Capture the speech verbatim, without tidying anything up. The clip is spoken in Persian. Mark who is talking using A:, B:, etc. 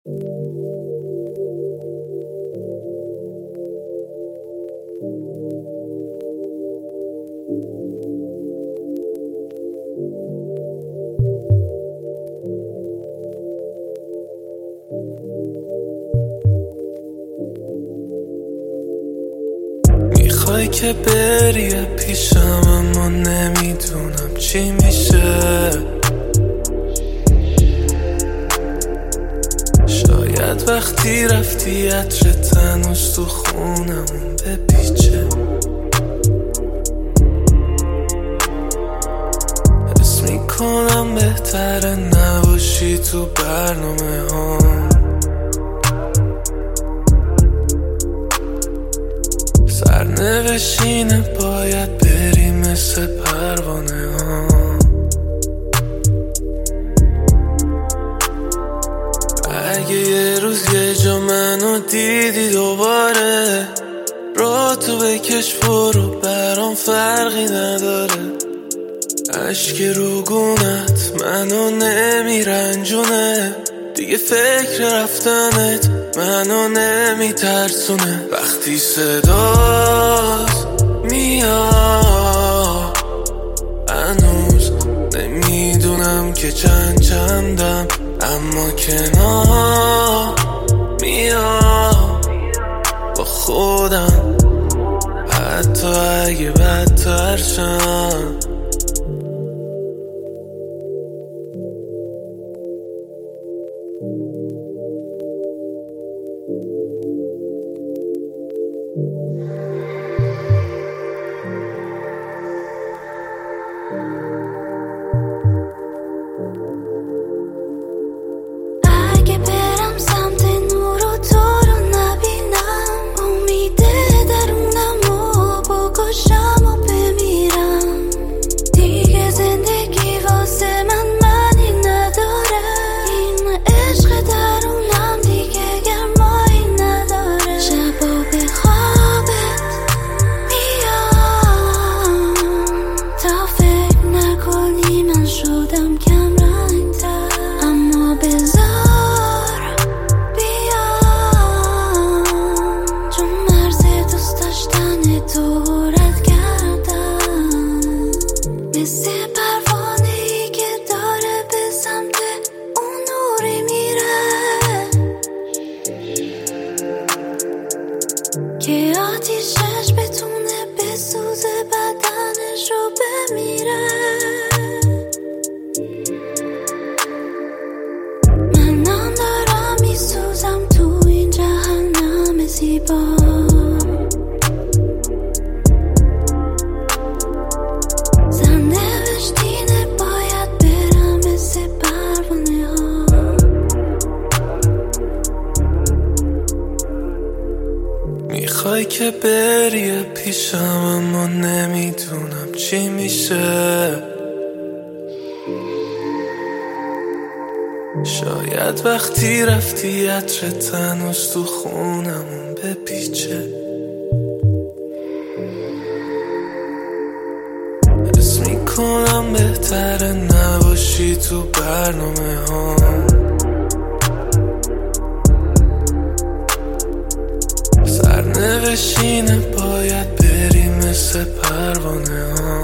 A: میخوای که بری پیشم اما نمیدونم چی میشه. شاید وقتی رفتی عطرت هنوز تو خونمون بپیچه. حس میکنم بهتره نباشی تو برنامه هم. سرنوشینه باید بری مثل پروانه ها. اگه یه روز یه جا منو دیدی دوباره، را تو بکش برو برام فرقی نداره. اشک رو گونت منو نمیرنجونه، دیگه فکر رفتنت منو نمیترسونه. وقتی صدات میاد هنوز نمیدونم که چند چندم، اما کنار میاد با خودم حتی اگه بدتر شم.
B: اگه برم سمت نور و تو رو نبینم، امید درونم و بکشم و بمیرم. دیگه زندگی واسه من معنی نداره، این عشق درونم دیگه گرمایی نداره. شبا به خوابت میام تا فکر نکنی من شدم کم رنگ‌تر، اما بذار بیام چون مرز دوست داشتن تو رد کردم. مثل پروانه‌ای که داره به سمت اون نوری میره که آتیشش بتونه بسوزه بدنش رو بمیره. منم دارم میسوزم تو این جهنم زیبا. سرنوشتینه باید برم مثل پروانه ها.
A: میخوای که بری پیشم اما نمیدونم چی میشه. شاید وقتی رفتی عطرت هنوز تو خونمون بپیچه. حس میکنم بهتره نباشی تو برنامه ها. سرنوشینه باید بری مثل پروانه ها.